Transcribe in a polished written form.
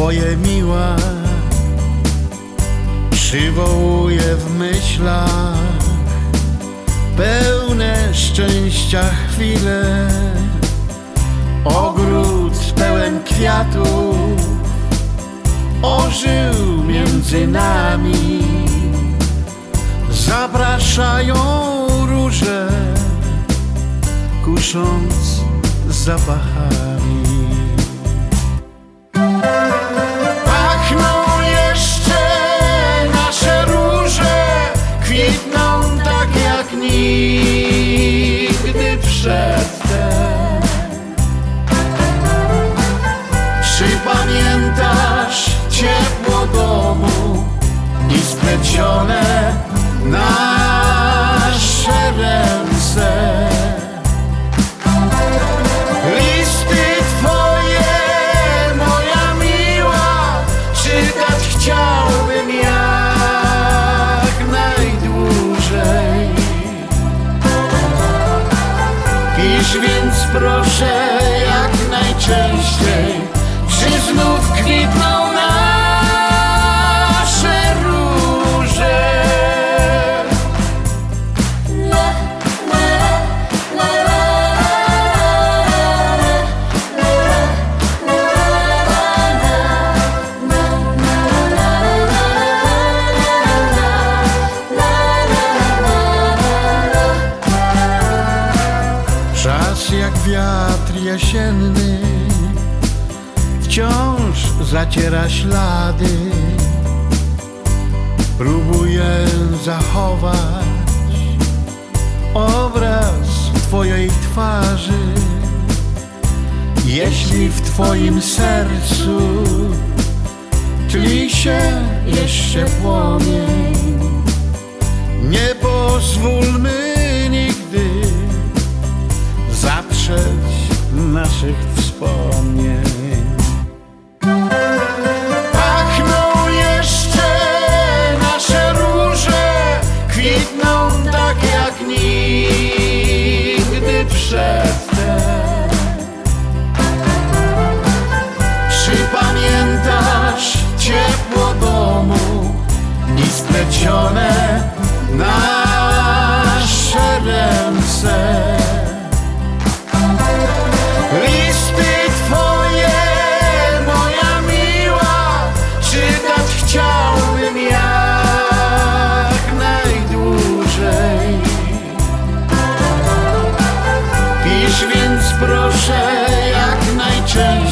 twoje miła przywołuje w myślach pełne szczęścia chwile. Ogród pełen kwiatów ożył między nami. Zapraszają róże, kusząc zapachami. Pachną jeszcze nasze róże, kwitną tak jak nigdy przedtem. Czy pamiętasz ciepło domu i splecione nasze ręce? Listy twoje, moja miła, czytać chciałbym jak najdłużej. Pisz więc proszę jak najczęściej, czy znów kwitną nasze róże. Czas jak wiatr jesienny wciąż zaciera ślady. Próbuję zachować obraz twojej twarzy. Jeśli w twoim sercu tli się jeszcze płomień, nie pozwólmy nigdy zaprzeć naszych wspomnień. Pachną jeszcze nasze róże, kwitną tak jak nigdy przedtem. Czy pamiętasz ciepło domu i splecione nasze ręce? Listy twoje, moja miła, czytać chciałbym jak najdłużej. Pisz więc proszę jak najczęściej,